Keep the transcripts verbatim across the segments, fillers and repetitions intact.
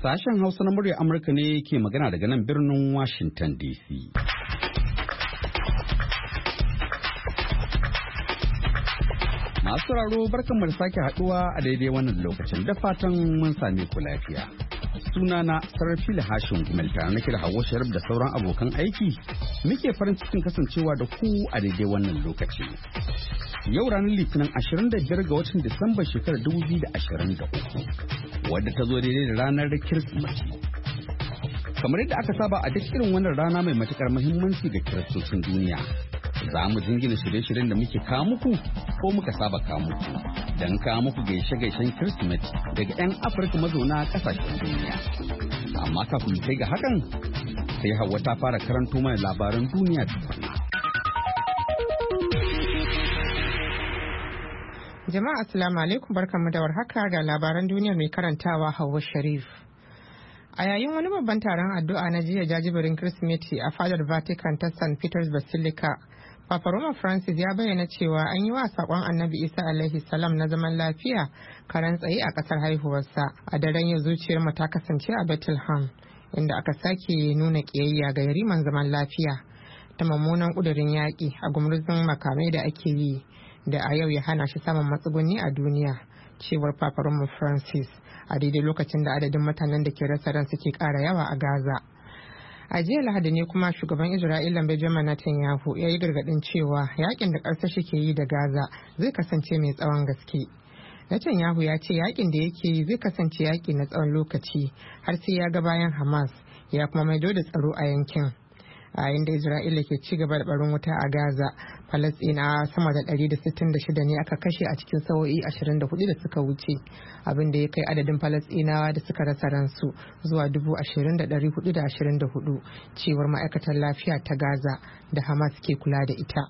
Sashen Hausa na murya Amurka ne ke magana daga nan birnin Washington D C. Masu sauraro barkanmu da sake haduwa a daidai wannan lokacin da fatan mun same ku lafiya. Sunana Sarfil Hashim Gumel tare nake da Hawwa Sharif da sauran abokan aiki muke farin cikin kasancewa da ku a daidai wannan lokaci. Yau ranar Litinin ashirin da biyar ga watan Disamba shekarar dubu biyu da ashirin da uku wadda ta zo daidai da ranar Kirsimeti. Kamar yadda aka saba a duk irin wannan rana mai matukar muhimmanci ga kiristocin duniya. Za mu jingina shirye-shiryen da muke kawo muku ko muka saba kawo muku don kawo muku gaishe-gaishen Kirsimeti daga 'yan Afirka mazauna kasashen duniya. Amma kafin kai ga hakan sai Hauwa ta fara karanto mana labaran duniya tukunna. Jama'a assalamu alaikum barkanmu da warhaka ga labaran duniya mai karantawa Hauwa Sharif. A yayin wani babban taron addu'a na jiya jajibirin Kirsimeti a fadar Vatican ta Saint Peter's Basilica, Papa Roma Francis ya bayyana cewa an yi wa saƙon Annabi Isa alaihi salam na zaman lafiya karan tsaye a ƙasar haihuwarsa. A daren yau zuciyar mu ta kasance a Bethlehem, inda aka sake nuna ƙiyayya ga yariman zaman lafiya ta mummunan ƙudurin yaƙi a gumurzun makamai da ake yi da a yau ya hana shi samun matsuguni a duniya, cewar Papa Roma Francis a daidai lokacin da adadin mutanen da ke rasa ran suke ƙara yawa a Gaza. A jiya Lahadi ne kuma shugaban Isra'ila Benjamin Netanyahu ya yi gargaɗin cewa yakin da ƙasar shi ke yi da Gaza zai kasance mai tsawon gaske. Netanyahu ya ce yakin da yake yi zai kasance yaki na tsawon lokaci har sai ya ga bayan Hamas ya kuma maido da tsaro a yankin. A yayin da Isra'ila ke ci gaba da barin wuta a Gaza, Falasɗinawa sama da ɗari da sittin da shida ne aka kashe a cikin sa'o'i ashirin da hudu da suka wuce, abin da ya kai adadin Falasɗinawa da suka rasa ransu zuwa dubu ashirin da ɗari hudu da ashirin da hudu, cewar ma'aikatar lafiya ta Gaza da Hamas ke kula da ita.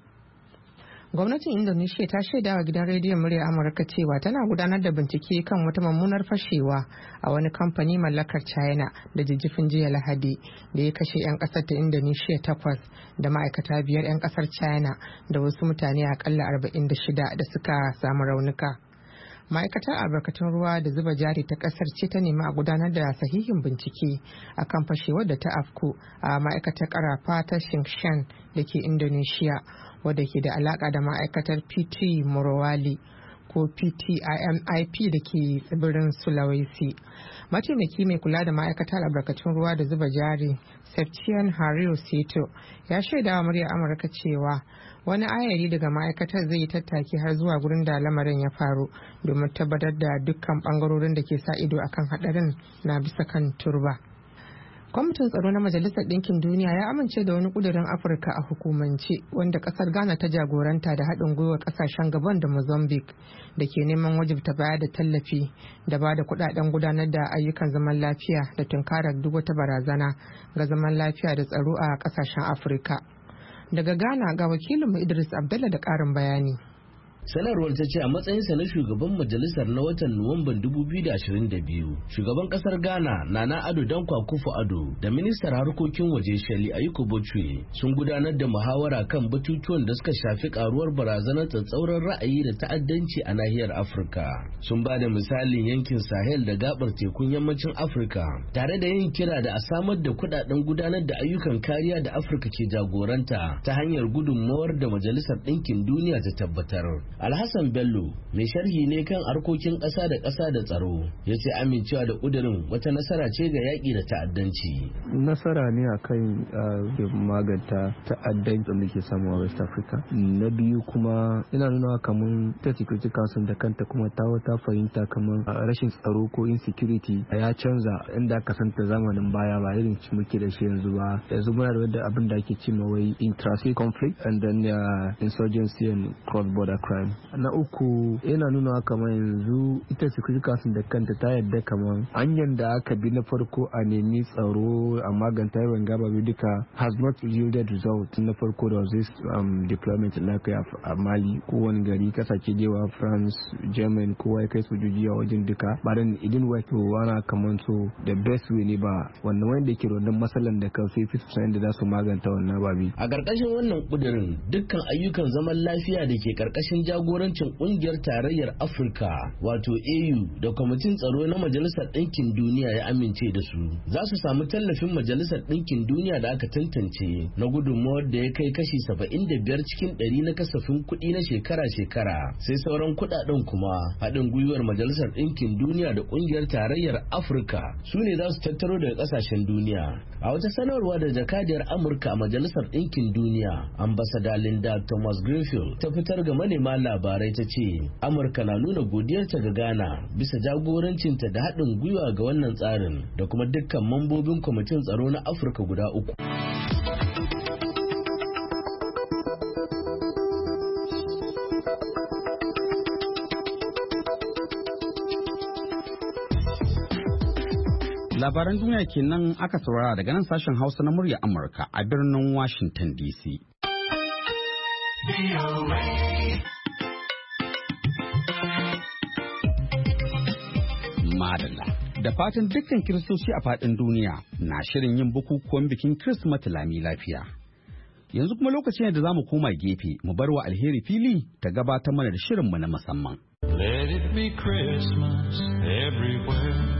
Gwamnatin Indonesia ta shaida wa gidan rediyon murya Amurka cewa tana gudanar da bincike kan wata mummunar fashewa a wani kamfani mallakar China da jijjifin jiya Lahadi da ya kashe 'yan kasar ta Indonesia takwas da ma'aikata biyar 'yan kasar China da wasu mutane akalla arba'in da shida da suka samu raunuka. Ma'aikatar albarkatun ruwa da zuba jari ta kasar ce ta nemi a gudanar da sahihin bincike akan fashewar da ta afku a ma'aikatar karafa ta Tsingshan da ke Indonesia, wadda ke da alaka da ma'aikatar P T Morowali ko P T I M I P da ke tsibirin Sulawesi. Mataimaki mai kula da ma'aikatar albarkatun ruwa da zuba jari Septian Hario Seto ya shaida wa muryar Amurka cewa wani ayari daga ma'aikatar zai yi tattaki har zuwa gurin da lamarin ya faru domin tabbatar da dukkan bangarorin da ke sa ido akan hadarin na bisa kan turba. Kwamitin tsaro na Majalisar Ɗinkin Duniya ya amince da wani ƙudurin Afirka a hukumance wanda ƙasar Ghana ta jagoranta da haɗin gwiwar ƙasashen Gabon da Mozambique da ke neman wajibta baya da tallafi da ba da kuɗaɗen gudanar da ayyukan zaman lafiya da tunkarar duk wata barazana ga zaman lafiya da tsaro a ƙasashen Afirka. Daga Ghana ga wakilinmu Idris Abdallah da ƙarin bayani. Sanarwar ta ce a matsayinsa na shugaban majalisar na watan Nuwamban dubu biyu da ashirin da biyu, shugaban kasar Ghana Nana Ado Dankwa Akufo-Addo da ministar harkokin waje Shirley Ayiko Botchwey sun gudanar da muhawara kan batutuwan da suka shafi karuwar barazanar tsatsauran ra'ayi da ta'addanci a nahiyar Afirka. Sun ba da misalin yankin Sahel da gabar tekun yammacin Afirka, tare da yin kira da a samar da kudaden gudanar da ayyukan kariya da Afirka ke jagoranta ta hanyar gudunmawar da Majalisar Ɗinkin Duniya ta tabbatar. Alhassan Bello mai sharhi ne kan harkokin ƙasa da ƙasa da tsaro ya ce amincewa da ƙudurin wata nasara ce ga yaƙi da ta'addanci. Nasara ne a kan maganta ta'addanci da muke samu a West Africa. Na biyu kuma ina nuna kamar ta Security Council da kanta kuma ta wata fahimta kamar rashin tsaro ko insecurity ya canza inda aka santa zamanin baya ba irin ci muke da shi yanzu ba. Yanzu muna da wadda abin da ake cewa wai intrastate conflict and then uh, insurgency and cross-border crime. Na uku yana nuna kamar yanzu ita Security Council da kanta ta yadda kamar hanyar da aka bi na farko a nemi tsaro a maganta yawan gaba duka has not yielded result. Na farko da this um, deployment na kai a Mali ko wani gari kasashe jewa France, German kowa ya kai sojoji a wajen duka but then it didn't work. To wana kamar so the best way ne ba wannan wanda yake wannan matsalan da kan sai fitu da za su maganta wannan babi. A karkashin wannan kudirin dukkan ayyukan zaman lafiya da ke karkashin jagorancin kungiyar tarayyar Afirka wato A U da kwamitin tsaro na Majalisar Ɗinkin Duniya ya amince da su za su samu tallafin Majalisar Ɗinkin Duniya da aka tantance na gudunmawar da ya kai kashi saba'in da biyar cikin ɗari na kasafin kuɗi na shekara-shekara, sai sauran kuɗaɗen kuma haɗin gwiwar Majalisar Ɗinkin Duniya da kungiyar tarayyar Afirka su ne za su tattaro daga ƙasashen duniya. A wata sanarwa da jakadiyar Amurka a Majalisar Ɗinkin Duniya, ambasada Linda Thomas Greenfield ta fitar ga manema labarai ta ce Amurka na nuna godiyarta ga Ghana bisa jagorancinta da haɗin gwiwa ga wannan tsarin da kuma dukkan mambobin kwamitin tsaro na Afirka guda uku. Labaran duniya kenan aka saurara daga nan sashen Hausa na murya Amurka a birnin Washington D C. Madalla. Da fatan dukkan kiristoci a faɗin duniya na shirin yin bukukuwan bikin Kirsimeti lami lafiya. Yanzu kuma lokaci ne da za mu koma gefe mu bar wa alheri fili ta gabatar mana da shirinmu na musamman. Let it be Christmas everywhere.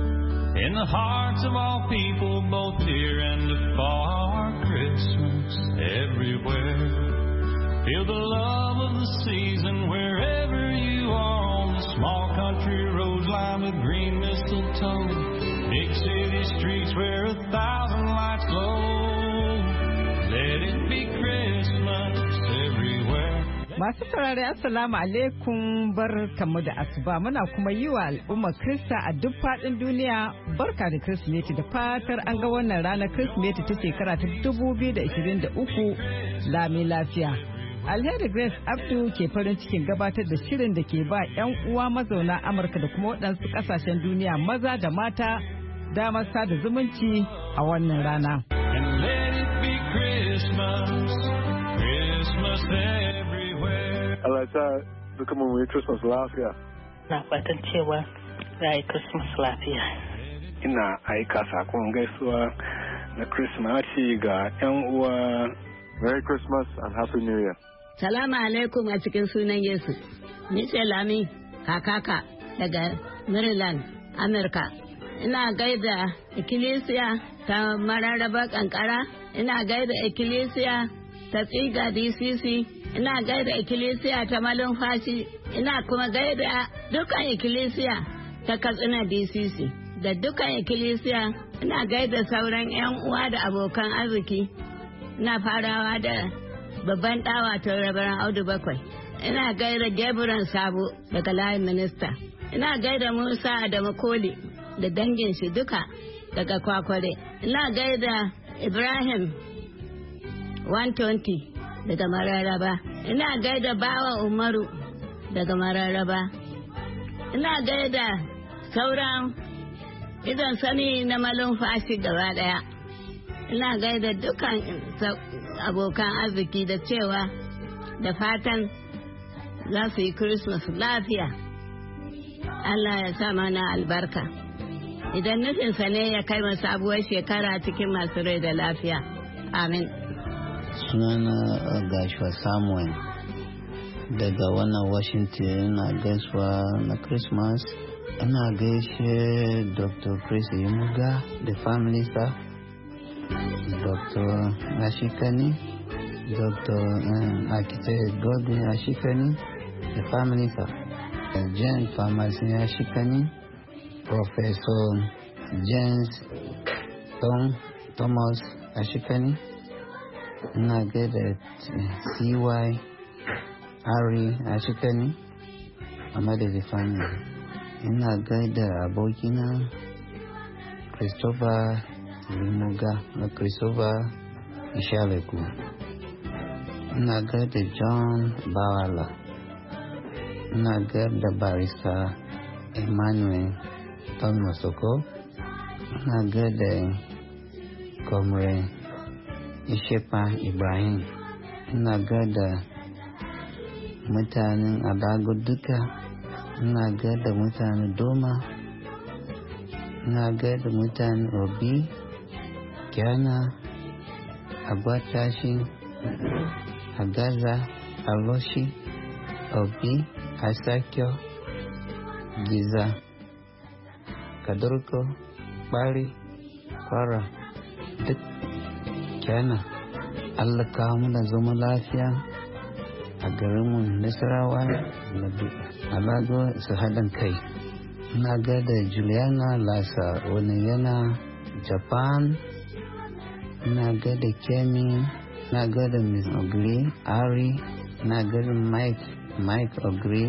In the hearts of all people, both near and afar, Christmas everywhere. Feel the love of the season wherever you are, on the small country roads lined with green mistletoe, big city streets where a thousand lights glow. Let it be Christmas everywhere. Masu saurari assalamu alaikum, barkamu da asuba, muna kuma yi wa al'ummar Krista a duk faɗin duniya barka da Kirsimeti, da fatar an ga wannan ranar Kirsimeti ta shekara ta dubu biyu da ashirin da uku lami lafiya. Alheri Grace Abdu ke farin cikin gabatar da shirin da ke ba 'yan uwa mazauna Amurka da kuma waɗansu ƙasashen duniya maza da mata damar sada zumunci a wannan rana. And let it be Christmas, Christmas everywhere. Allah ta duka mu yi Christmas lafiya. Na fatan cewa za a yi Christmas lafiya. Ina aika sakon gaisuwa na Christmas ga 'yan uwa. Merry Christmas and Happy New Year. Salamu alaikum a cikin sunan Yesu. Ni ce Lami kakaka daga Maryland, Amurka. Ina gaida ikkilisiya ta Mararraba Kankara, ina gaida ikkilisiya ta Tsiga D C C, ina gaida ikkilisiya ta Malumfashi, ina kuma gaida dukkan ikkilisiya ta Katsina D C C. Da dukkan ikkilisiya ina gaida sauran 'yan uwa da abokan arziki. Ina farawa da babban ɗawa ta rabaran Audu Bakwai. Ina gaida Gabriel Sabo daga layin minista. Ina gaida Musa Adamu Koli da dangin shi duka daga Kwakware. Ina gaida Ibrahim one twenty daga Mararraba. Ina gaida Bawa Umaru daga Mararraba. Ina gaida sauran idan sani na Malumfashi gaba ɗaya. Ina gaida dukkan abokan arziki da cewa da fatan za su yi Christmas lafiya. Allah ya sa mana albarka. Idan nufinsa ne ya kai mu sabuwar shekara cikin masu rai da lafiya. Amin. Sunana Gashua Samuel daga wannan Washington, na gaisuwa na Christmas. Ina gaishe Doctor Chris Yimuga, the family staff, Doctor Ashikani, Doctor um, Architect Godwin Ashikani, the family staff, James Pharmacy Ashikani, Professor James Tom Thomas Ashikani, ina gaida C Y Ari Ashikani, amma da the family. Ina gaida abokina Christopher Limuga na Christopher Ishaleku. Ina gaida John Bawala. Ina gaida Barrister Emmanuel Tomasoko. Ina gaida Comrade Ishepa Ibrahim. Ina gaida mutanen Abago duka. Ina gaida mutanen Doma. Ina gaida mutanen Obi, Ghana, Agwatashi, Agaza, Aloshi, Obi, Asakio, Giza, Kadurko, Bari, Kwara, duk Kyana. Allah kawo mana zama lafiya a garinmu Nasarawa na Alago su haɗin kai. Na gada Juliana Lasa wani yana Japan. Na gada Kemi. Na gada Miss Ogri Ari. Na gada Mike Mike Ogri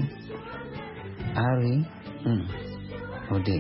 Ari. Mm. Ode.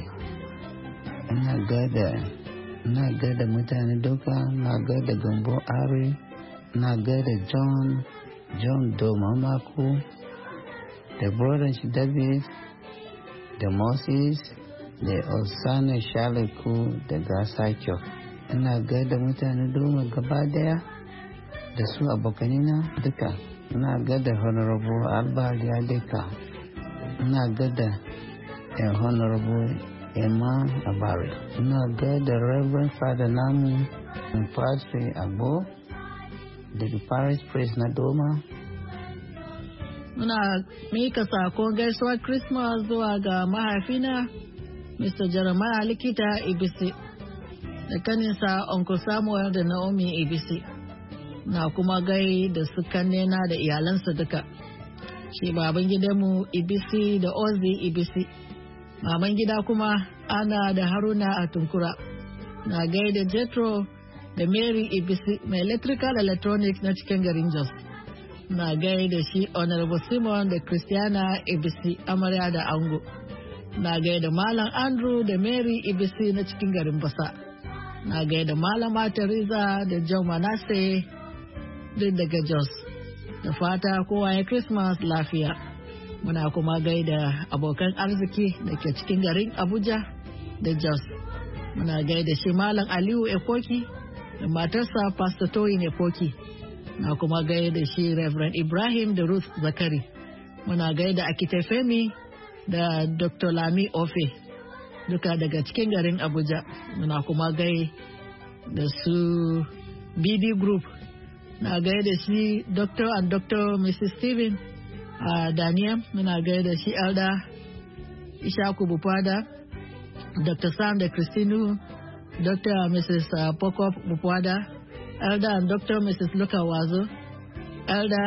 Na gada Na gada mutane duka. Na gada Gambo Ari. Na gada John John Domamaku. The brothers David, the Moses, the Osana Shaliku, the Gasakyo. Ina gaida mutane doma gaba daya da su abokanina duka. Ina gaida Honorable Albert Yadeka. Ina gaida a Honorable Emma Abari. Ina gaida Reverend Father Namu Padre Abo, the Parish Priest na Doma. Muna mika sakon gaisuwar Christmas zuwa ga mahaifina Mister Jeremiah Likita Ibisi da kaninsa Uncle Samuel da Naomi Ibisi. Na kuma gai da su kannena da iyalansa duka. Shi baban gidanmu Ibisi da Ozzy Ibisi. Maman gida kuma Ana da Haruna a Tunkura. Na gai da Jethro da Mary Ibisi mai electrical electronics na cikin garin Jos. Na gai da shi Honorable Simon da Christiana Ibisi amarya da ango. Na gai da Malam Andrew da Mary Ibisi na cikin garin Basa. Na gai da Malama Teresa da John Manasse duk daga Jos. Da fata kowa ya Christmas lafiya. Muna kuma gai da abokan arziki da ke cikin garin Abuja da Jos. Muna gai da shi Malam Aliyu Ekoki da matarsa Pastor Toyin Ekoki. Na kuma gaya da shi Reverend Ibrahim da Ruth Zakari. Muna gaya da Akitefemi da Doctor Lami Ofe duka daga cikin garin Abuja. Muna kuma gaya da su B D Group. Na gaya da shi Doctor and Doctor Missus Steven uh, Daniel. Muna gaya da shi Elder Ishaku Bupada, Doctor Sam da Christinu, Doctor and Missus Uh, Pokop Bupada, Elder and Doctor Missus Luka Wazo, Elder,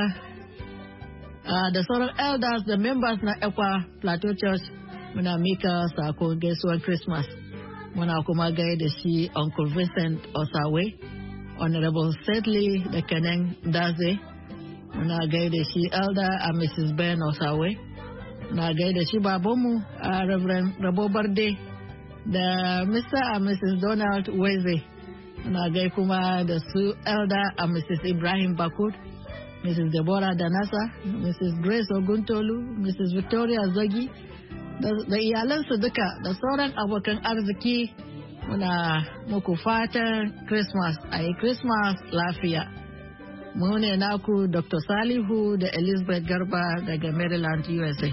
uh, da sauran elders da members na Ekwa Plateau Church. Muna mika sako gaisuwar Christmas. Muna kuma gai da shi Uncle Vincent Osawe, Honorable Sedley da Kenen Daze. Muna gai da shi Elder and Missus Ben Osawe. Muna gai da shi babanmu uh, Reverend Rabo Barde da Mister and Missus Donald Weze. Muna gai kuma da su Elder and Missus Ibrahim Bakud, Missus Deborah Danasa, Missus Grace Oguntolu, Missus Victoria Zagi, da iyalansu duka da sauran abokan arziki. Muna muku fatan Christmas, a yi Christmas lafiya. Mu ne naku Doctor Salihu da Elizabeth Garba daga Maryland, U S A.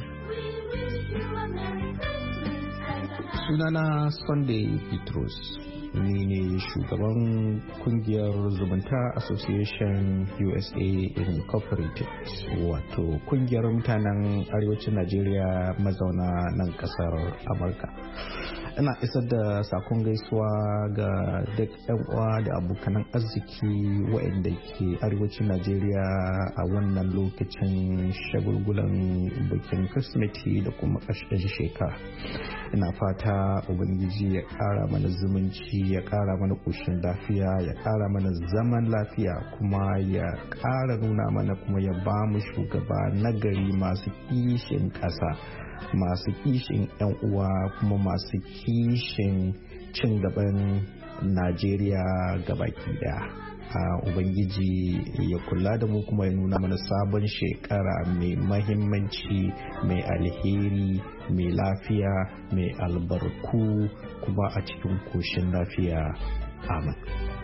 Sunana Sunday Petrus. Ni ne shugaban kungiyar zumunta Association U S A Incorporated, wato kungiyar mutanen arewacin Najeriya mazauna nan kasar Amurka. Ina isar da sakon gaisuwa ga duk yan uwa da abokanan arziki waɗanda ke arewacin Najeriya a wannan lokacin shagulgulan bikin Kirsimeti da kuma ƙarshen shekara. Ina fata Ubangiji ya ƙara mana zumunci, ya ƙara mana ƙoshin lafiya, ya ƙara mana zaman lafiya, kuma ya ƙara nuna mana kuma ya ba mu shugaba nagari masu kishin ƙasa, masu kishin 'yan uwa, kuma masu kishin cin gaban Najeriya gabaki daya. a Ubangiji ya kula da mu kuma ya nuna mana sabon shekara mai mahimmanci, mai alheri, mai lafiya, mai albarku, kuma a cikin koshin lafiya. Amin.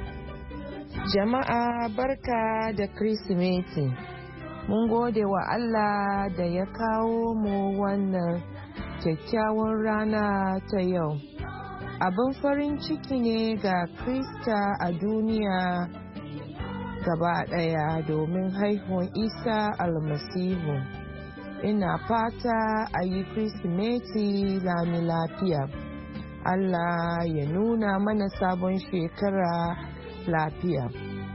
Jama'a barka da Kirsimeti. Mun gode wa Allah da ya kawo mu wannan kyakkyawan rana ta yau. Abin farin ciki ne ga Krista a duniya gaba ɗaya domin haihuwar Isa almasihu. ina fata a yi Kirsimeti lami lafiya. Allah ya nuna mana sabon shekara lafiya.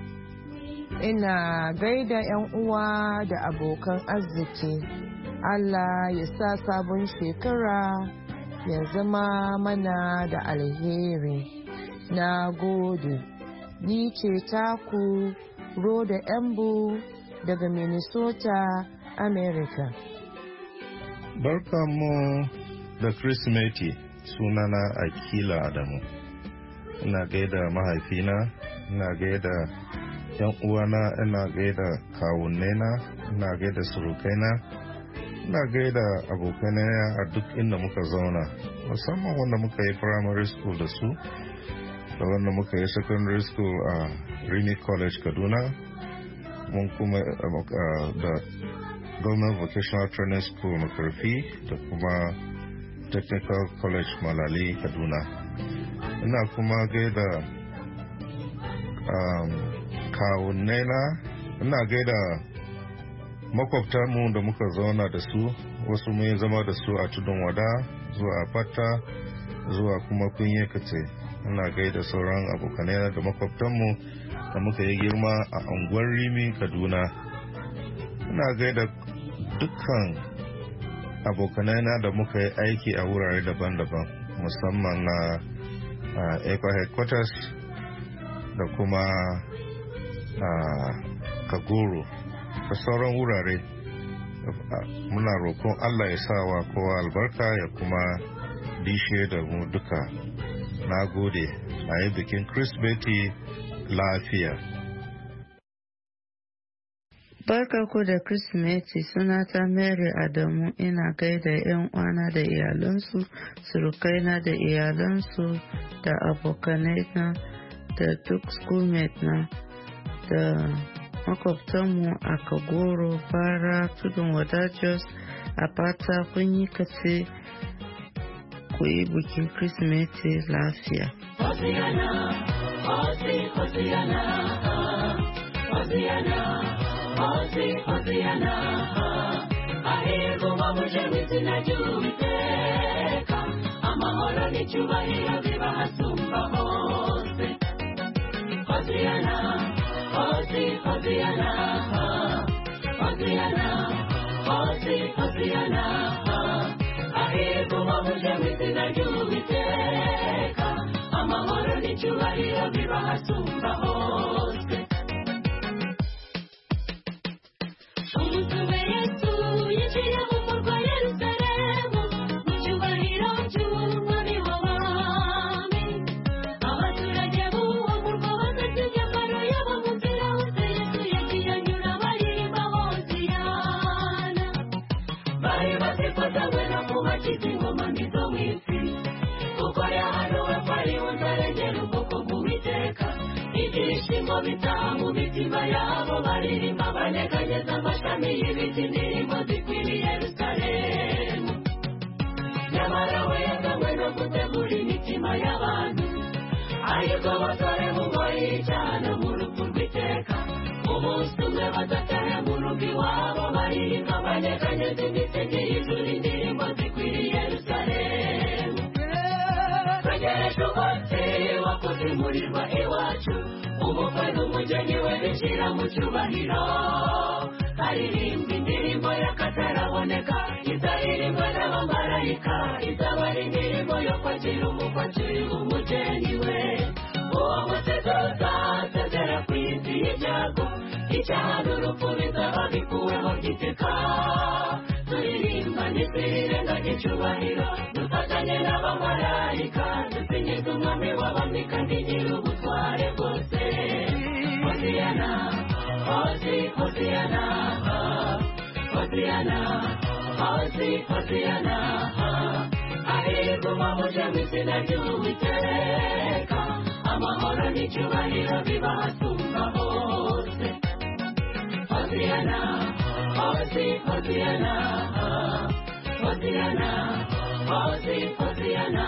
Ina gaida 'yan uwa da abokan arziki. Allah ya sa sabon shekara ya zama mana da alheri. Na gode. Ni ce taku Roda Embu daga Minnesota, America. Barkanmu da Kirsimeti. Sunana Akila Adamu. Ina gaida mahaifina, ina gaida yan uwana, ina gaida kawunnena, ina gaida surukaina, ina gaida abokanaya a duk inda muka zauna, musamman wanda muka yi primary school da su, da wanda muka yi secondary school a Rini College Kaduna, mun kuma da Government Vocational Training School Makarfi da kuma Technical College Malali Kaduna. Ina kuma gaida um, kawunnena, ina gaida makwabtanmu da muka zauna da su, wasu mun zama da su a Tudun Wada, zuwa Fata, zuwa kuma Kunye Kace. Ina gaida sauran abokanai da makwabtanmu da muka yi girma a unguwar Rimi Kaduna. Ina gaida dukkan abokanaina da muka yi aiki a wurare daban-daban, musamman na uh, Eco Headquarters da kuma uh, Kagoro da sauran wurare. Uh, muna roƙon Allah ya sa wa kowa albarka ya kuma dishe da mu duka. Na gode. A yi bikin Kirsimeti lafiya. Barka ku da Kirsimeti, sunata Mary Adamu. Ina gaida 'yan uwana da iyalansu, surukaina da iyalansu, da abokanaina, da duk schoolmate na, da makwabtanmu a Kagoro, Bara, Tudun Wada, Jos, a fata kun yi kace ku yi bikin Kirsimeti lafiya. Hosiana, Hosi, Hosiana, Hosiana. Hosi, Hosiana, ahirwa wamuje w'izina ry'Uwiteka, amahoro n'icyubahiro biba hasumba hose. Hosiana, Hosi, Hosiana, Hosiana, Hosi, Hosiana, ahirwa wamuje w'izina ry'Uwiteka, amahoro n'icyubahiro biba hasumba hose. Ibyishimo bitaha mu mitima yabo, baririmba baneganyeza amashami y'ibiti, indirimbo zikwiriye Yerusalemu. Nyamara we yaganywe no gutegura imitima y'abantu, ariko batore mu ngoyi y'icyaha no mu rupfu rw'iteka. Umunsi umwe badatahe mu rugo iwabo, baririmba baneganyeza imisege y'ijuru, indirimbo zikwiriye Yerusalemu. Twegereje umunsi wo kuzimurirwa iwacu, umukwe n'umugeni we bishyira mu cyubahiro. Haririmba indirimbo y'akataraboneka, izaririmbwa n'abamarayika, izaba ari indirimbo yo kwakira umukwakiri umugeni we. Uwo munsi tuzasezera ku isi y'ibyago, icyaha n'urupfu bizaba bikuweho giteka. Turirimba ntitwirengage icyubahiro, dufatanye n'abamarayika, dusingiza umwami w'abami kandi nyir'ubutware bwose. Hosiana, Hosi, Hosiana, Hosiana, Hosi, Hosiana, ahirwa wamuje w'izina ry'Uwiteka, amahoro n'icyubahiro biba hasumba hose. Hosiana, Hosi, Hosiana, Hosiana, Hosi, Hosiana,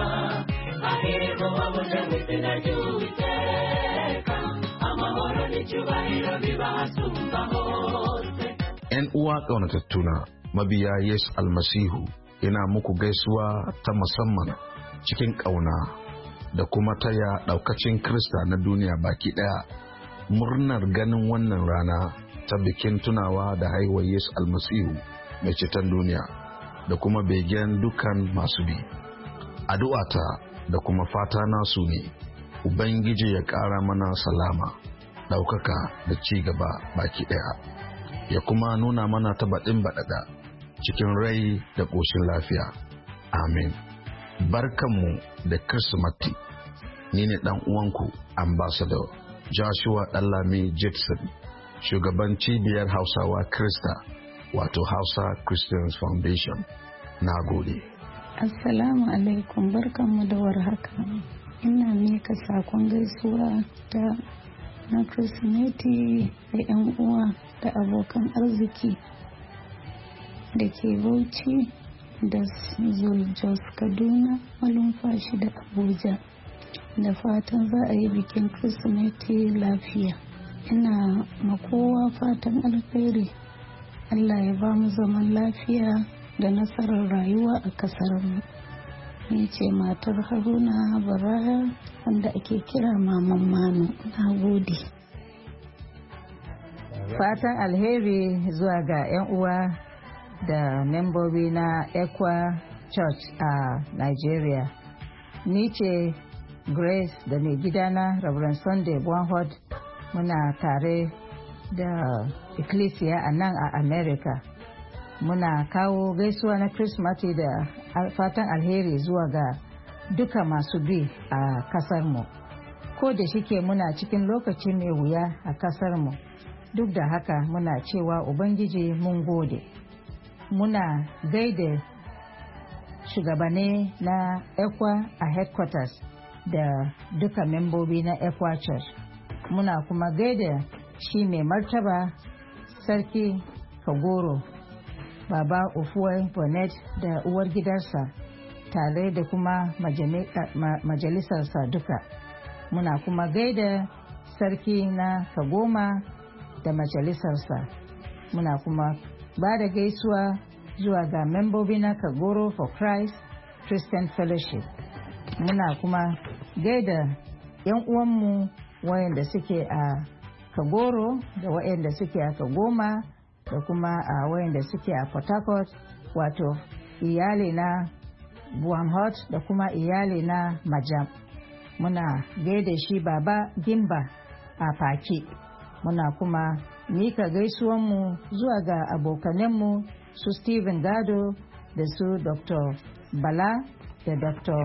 ahirwa wamuje w'izina ry'Uwiteka, amahoro n'icyubahiro biba hasumba hose. 'Yan uwa ƙaunatattuna, mabiya Yesu almasihu, ina muku gaisuwa ta musamman cikin ƙauna da kuma taya ɗaukacin Kirista na duniya baki ɗaya murnar ganin wannan rana ta bikin tunawa da haihuwar Yesu almasihu mai ceton duniya da kuma begen dukan masu bi. Addu'ata da kuma fata nasu ne Ubangiji ya ƙara mana salama, ɗaukaka da ci gaba baki ɗaya, ya kuma nuna mana ta baɗin baɗaɗa cikin rai da ƙoshin lafiya. Amin. Barkanmu da Kirsimati. Ni ne ɗan uwanku Ambassador Joshua Ɗanlami Jitson, shugaban cibiyar Hausawa Krista, wato Hausa Christians Foundation. Na gode. Assalamu alaikum, barkanmu da warhaka. Ina mika sakon gaisuwa ta na Kirsimeti da 'yan uwa da abokan arziki da ke Bauchi da Jos Kaduna, Malumfashi da Abuja. Da fatan za a yi bikin Kirsimeti lafiya. Ina makowa fatan alheri. Allah ya ba mu zaman lafiya da nasarar rayuwa a kasarmu. Ni ce matar Haruna Baraya wanda ake kira Maman Manu. Na gode. Fatan alheri zuwa ga 'yan uwa da membobi na Ekwa Church a Nigeria. Ni ce Grace da mai gidana Reverend Sunday Bonhod, muna tare da Ecclesia a nan a America. Muna kawo gaisuwa na Kirsimati da fatan alheri zuwa ga duka masu bi a kasarmu. Ko da shike muna cikin lokaci mai wuya a kasarmu, duk da haka muna cewa Ubangiji mun gode. Muna gaida shugabane na Ekwa a headquarters da duka membobi na Ekwa Church. Muna kuma gaida shi mai martaba Sarki Kagoro, Baba Ofuwe Bonnet da uwar gidarsa, tare da kuma majalisarsa duka. Muna kuma gaida Sarki na Kagoma da majalisarsa. Muna kuma ba da gaisuwa zuwa ga membobi na Kagoro for Christ Christian Fellowship. Muna kuma gaida 'yan uwanmu wayanda suke a Kagoro da wayanda suke a Kagoma da kuma a wayanda suke a Port Harcourt, wato iyali na Buamhot da kuma iyali na Majam. Muna gaida shi Baba Gimba a Faki. Muna kuma mika gaisuwanmu zuwa ga abokanenmu su Stephen Gado da su Doctor Bala da Doctor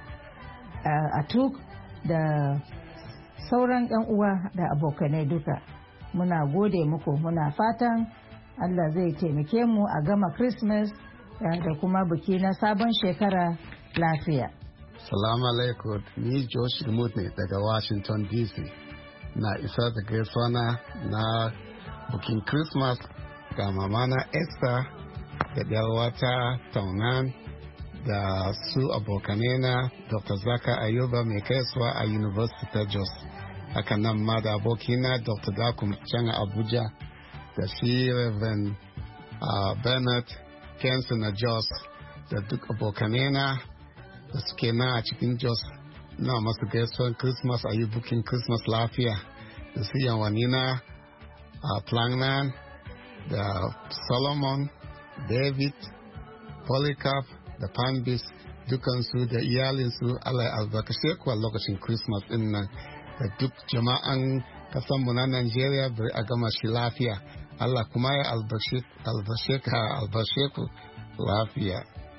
uh, Atuk da sauran 'yan uwa da abokanai duka. Muna gode muku, muna fatan Allah zai taimake mu a gama Christmas da kuma biki na sabon shekara lafiya. Salamu alaikum, ni Josh Remote ne daga Washington D C. Na isa da gaisuwa na na bukin Christmas ga mamana Esther da yawata Taunan da su abokanena Doctor Zaka Ayuba mai kaisuwa a University ta Jos. Haka nan ma da abokina Doctor Dakum can a Abuja da shi Reverend uh, Bernard Kenson na Jos da duk abokanena da suke na a cikin Jos. Na masu gaisuwan Christmas a yi bukin Christmas lafiya da su yawanina a Plangnan da Solomon, David, Polycarp da Panbis dukansu da iyalinsu. Allah ya albarkace ku a lokacin Christmas din nan da duk jama'an kasanmu na Najeriya bari a gama shi lafiya. Allah kuma ya albarkace ka albarkace ku lafiya.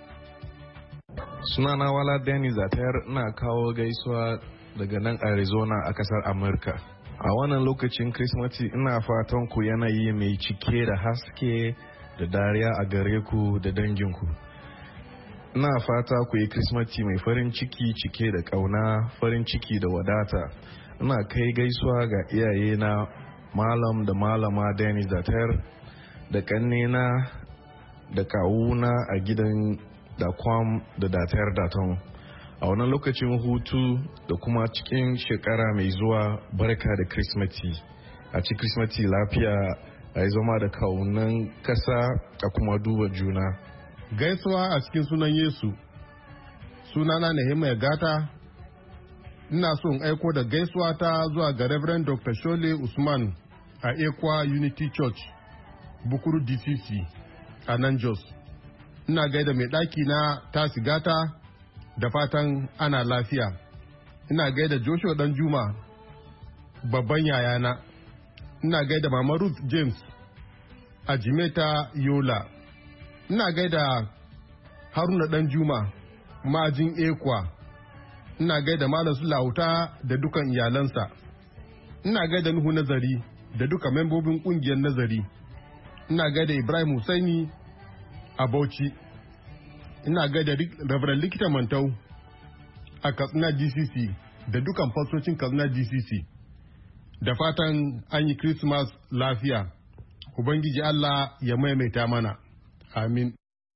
Sunana Wala Dennis Atayar, ina kawo gaisuwa daga nan Arizona a kasar Amurka. A wannan lokacin Kirsimeti ina fatan ku yanayi mai cike da haske da dariya a gare ku da danginku. Ina fata ku yi Kirsimeti mai farin ciki, cike da ƙauna, farin ciki da wadata. Ina kai gaisuwa ga iyayena Malam da Malama Dennis Atayar da ƙannena da kawuna a gidan da kwam da datayar daton. A wannan lokacin hutu da kuma cikin shekara mai zuwa, barka da Kirsimeti. A ci Kirsimeti lafiya a yi zama da kaunan kasa a kuma duba juna. Gaisuwa a cikin sunan Yesu. Sunana Nehemiah Gata. Ina so in aiko da gaisuwa ta zuwa ga Reverend Doctor Shole Usman a Ekwa Unity Church, Bukuru D C C a nan Jos. Ina gaida mai ɗaki na Tasi Gata da fatan ana lafiya. Ina gaida Joshua Danjuma, babban yayana. Ina gaida Mama Ruth James a Jimeta Yola. Ina gaida Haruna Danjuma, ma'ajin Ekwa. Ina gaida Malam Sulauta da dukan iyalansa. Ina gaida Nuhu Nazari da duka membobin kungiyar Nazari. Ina gaida Ibrahim Husaini a Bauchi. Ina gaida Reverend Likita Mantau a Katsina G C C da dukan fastocin Katsina G C C. Da fatan an yi Christmas lafiya. Ubangiji Allah ya maimaita mana. Amin.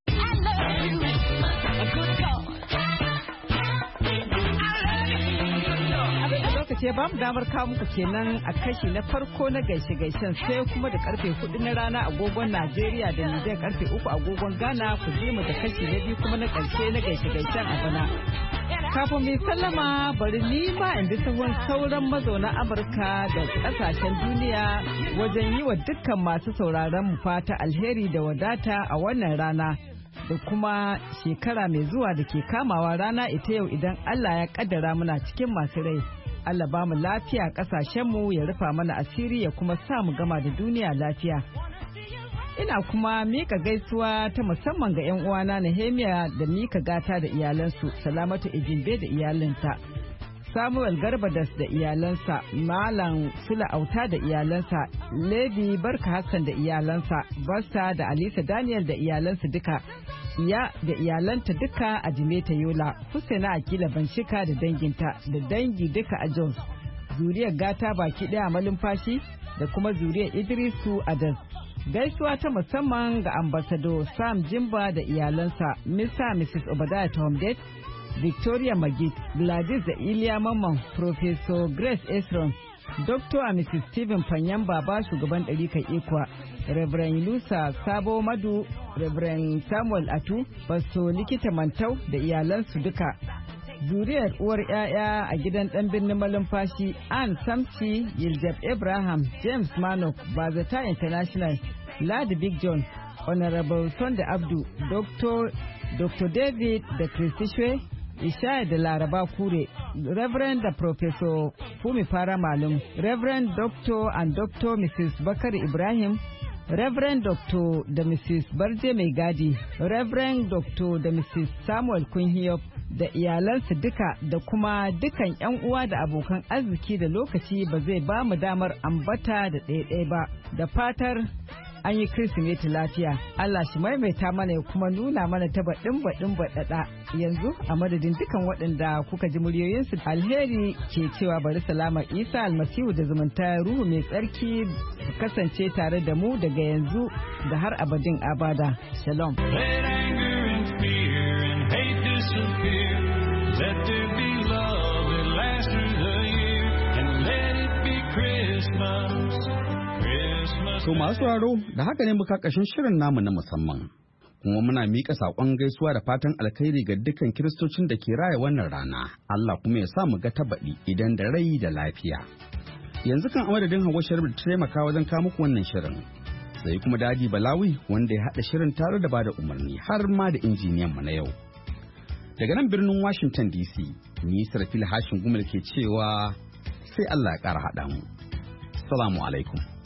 ce ba mu damar kawo muku kenan a kashi na farko na gaishe-gaishen sai kuma da karfe hudu na rana agogon Najeriya da Nijar karfe uku agogon Ghana ku ji mu da kashi na biyu kuma na karshe na gaishe-gaishen a bana. Kafin mai sallama bari ni ma in bi sahun sauran mazauna Amurka da kasashen duniya wajen yi wa dukkan masu sauraron mu fata alheri da wadata a wannan rana da kuma shekara mai zuwa da ke kamawa rana ita yau idan Allah ya kaddara muna cikin masu rai. Allah ba mu lafiya kasashenmu ya rufa mana asiri ya kuma sa mu gama da duniya lafiya. Ina kuma mika gaisuwa ta musamman ga 'yan uwana Nehemiah da Mika Gata da iyalansu, Salamatu Ejimbe da iyalinsa, Samuel Garbadas da iyalansa, Malam Sula Auta da iyalansa, Levi Barka Hassan da iyalansa, Basta da Alisa Daniel da iyalansu duka. Iya da iyalanta duka a Jimeta Yola, Husaina Akila Banshika da danginta da dangi duka a Jos, zuriyar Gata baki daya a malumfashi da kuma zuriyar Idrisu a Das. Gaisuwa ta musamman ga ambassador Sam Jimba da iyalansa, Mister Missus Obadiah Tomgate, Victoria Magid, Gladys da Iliya Mamman, Professor Grace Esron, Doctor and Missus Stephen Panyan Baba shugaban ɗarikar Ikwa, Reverend Lusa Sabo Madu, Reverend Samuel Atu, Pastor Likita Mantau da iyalansu duka. Zuriyar uwar 'ya'ya a gidan ɗan birnin malumfashi, Ann Samci, Yiljab Abraham, James Manok, Bazata International, Ladi Big John, Honorable Sonda Abdu, Doctor Doctor David da Christy Shwe, Ishaya da Laraba Kure, Reverend da Professor Fumi Fara Malum, Reverend Doctor and Doctor Missus Bakari Ibrahim, Reverend Doctor da Missus Barje Mai Gadi, Reverend Doctor da Missus Samuel Kunhiyop da iyalansu duka da kuma dukan 'yan uwa da abokan arziki da lokaci ba zai ba mu damar ambata da ɗaya-ɗaya ba, da fatar an yi Kirsimeti lafiya. Allah shi maimaita mana ya kuma nuna mana ta baɗin baɗin baɗaɗa. Yanzu a madadin dukan waɗanda kuka ji muryoyinsu, alheri ke cewa bari salama Isa almasihu da zumunta ruhu mai tsarki su kasance tare da mu daga yanzu da har abadin abada. Shalom. To masu sauraro da haka ne muka kashin shirin namu na musamman. Kuma muna miƙa saƙon gaisuwa da fatan alkhairi ga dukkan kiristocin da ke raya wannan rana. Allah kuma ya sa mu ga tabaɗi idan da rai da lafiya. Yanzu kan amadadin Hauwa Sharif da taimaka wajen kawo muku wannan shirin. Sai kuma Dadi Balawi wanda ya haɗa shirin tare da bada umarni har ma da injiniyan mu na yau. Daga nan birnin Washington D C, ni Sarfil Hashin Gumal ke cewa sai Allah ya ƙara haɗa mu. Assalamu alaikum.